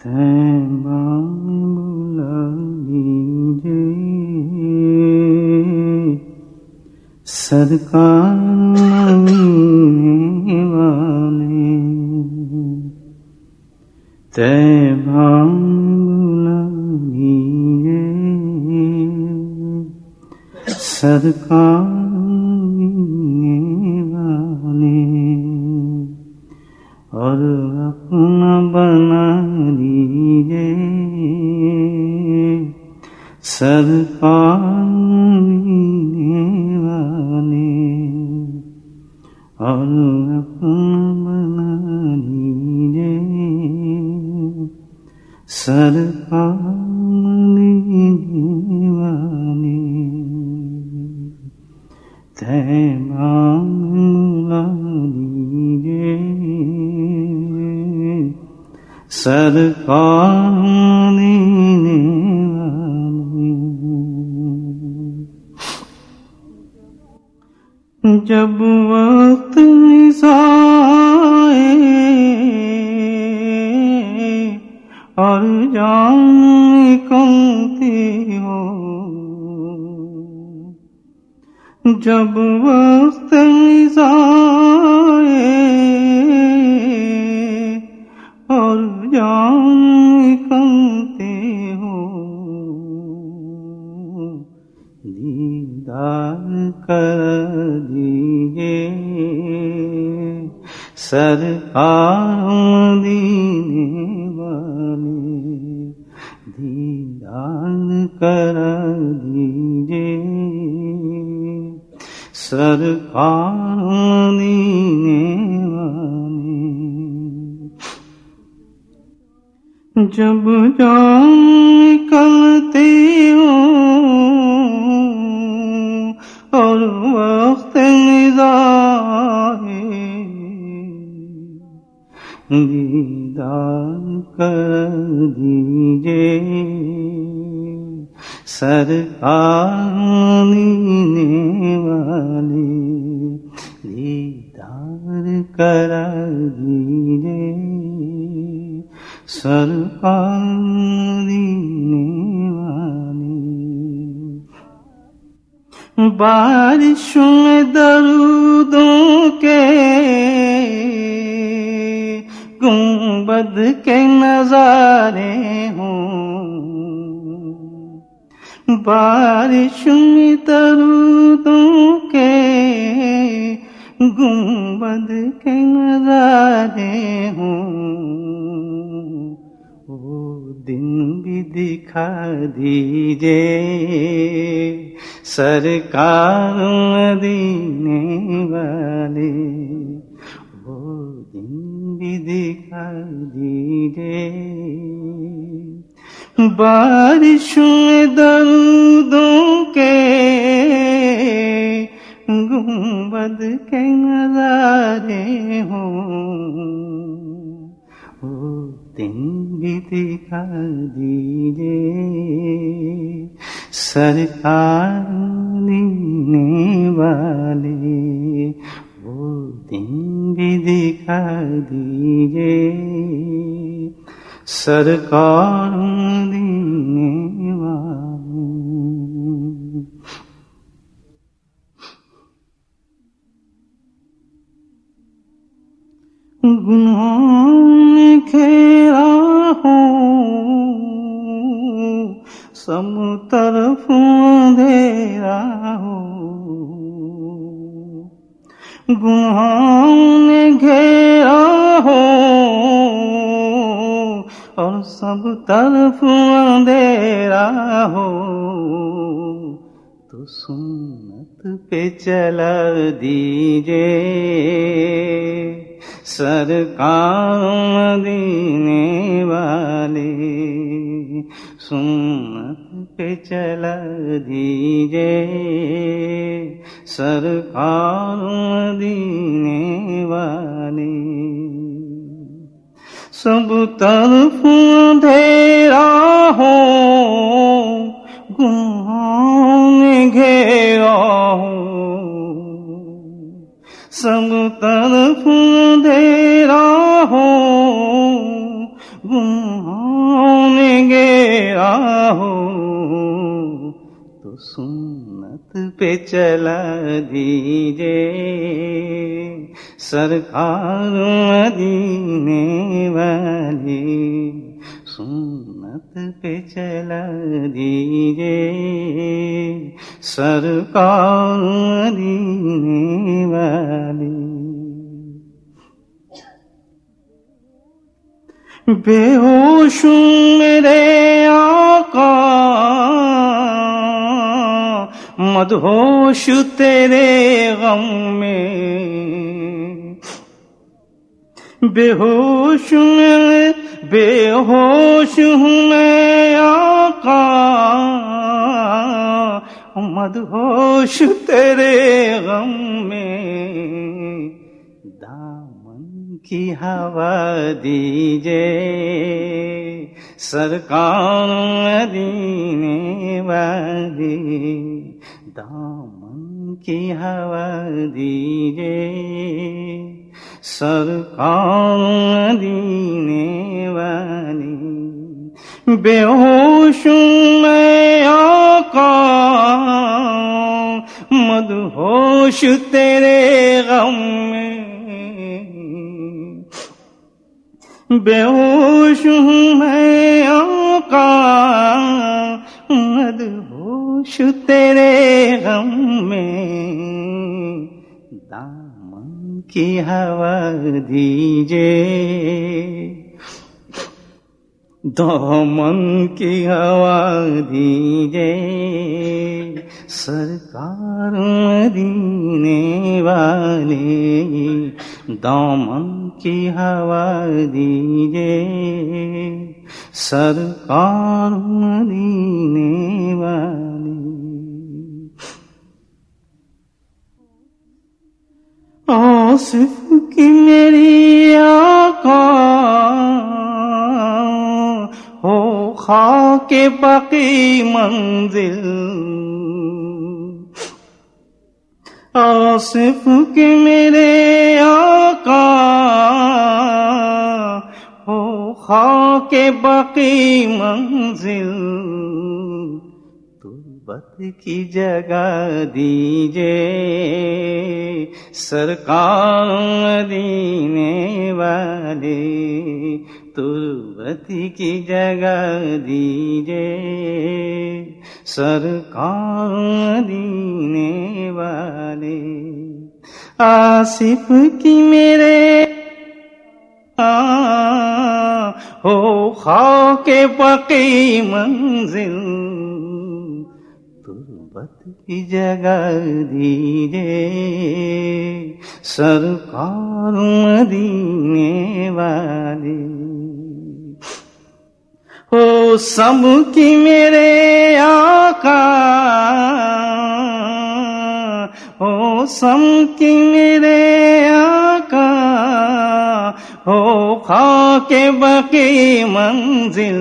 طیبہ بلا لیجئے سرکار مدینے والے، طیبہ بلا لیجئے سرکار مدینے والے، اور اپنا بنا لیجئے سرکار مدینے والے، اور اپنا بنا لیجئے سرکار مدینے والے، طیبہ بلا لیجئے سرکار مدینے والے۔ جب وقت نسائے اور جان نکلتی ہو، جب وقت نسائے اور جان نکلتے ہو، دیدار کر دیجئے سرکار مدینے والے، دیدار کر دیجئے سرکار مدینے والے، جب جان نکلتے ہو اور وقت نزاع دیدار کر دیجئے سرکار مدینے والے، دیدار کر دیجئے سرکار مدینے والے، بارشوں میں درودوں کے گنبد کے نظارے ہوں، بارشوں میں درودوں کے گنبد کے نظارے ہوں، وہ دن بھی دکھا دیجئے سرکار مدینے والے، وہ دن بھی دکھا دیجئے، بارشوں میں درودوں کے گنبد کے نظارے ہوں، وہ دن بھی دکھا دیجئے سرکار مدینے والے، وہ دن بھی دکھا دیجئے سرکار مدینے والے۔ گناہوں نے گھیرا ہو سب طرف اندھیرا ہو، گناہوں نے گھیرا ہو اور سب طرف اندھیرا ہو، تو سنت پہ چلا دیجئے سرکار مدینے والے، سنت پہ چلا دیجئے سرکار مدینے والے، سب طرف اندھیرا ہو گناہوں نے گھیرا ہو، سب طرف اندھیرا ہو گیا ہوں تو سنت پہ چلا دیجئے، سرکار مدینے والے سنت پہ چلا دیجئے، سرکار مدینے والے۔ بے ہوش میرے آقا مدہوش تیرے غم میں، بے ہوش ہوں میں آقا مدہوش تیرے غم میں، دامن کی ہوا دیجئے، سرکار مدینے والے دامن کی ہوا دیجئے، سرکار مدینے والے۔ بے ہوش میں آقا مدہوش تیرے غم میں، بے ہوش میں آقا مدہوش تیرے غم میں، دامن کی ہوا دیجئے، دامن کی ہوا دیجئے، سرکار مدینے والے دامن کی ہوا دیجئے، سرکار مدینے والے۔ آصف کی میری آقا ہو خاک بقی منزل، آصف کی میرے آقا ہو خاک بقی منزل، تربت کی جگہ دیجئے، سرکار مدینے والے تربت کی جگہ دیجئے، سرکار مدینے والے۔ آصف کی میرے ہو خاک بقی منزل، تربت کی جگہ دیجئے، سرکار مدینے والے۔ ہو سب کی میرے آقا ہو سب کی میرے آقا ہو خاک بقی منزل،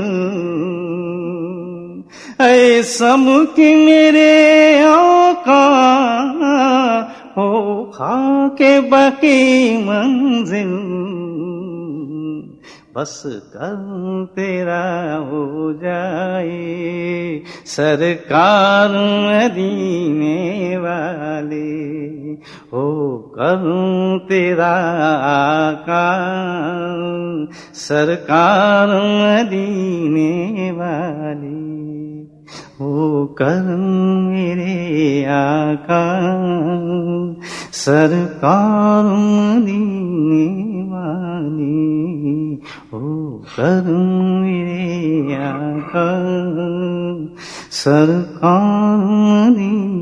اے سب کی میرے آقا ہو خاک بقی منزل، بس کر تیرا ہو جائے، سرکار مدینے والے ہو کر تیرا آقا، سرکار مدینے والے ہو کر میرے آقا، سرکار مدینے والے ہو کر میرے آقا، سرکار مدینے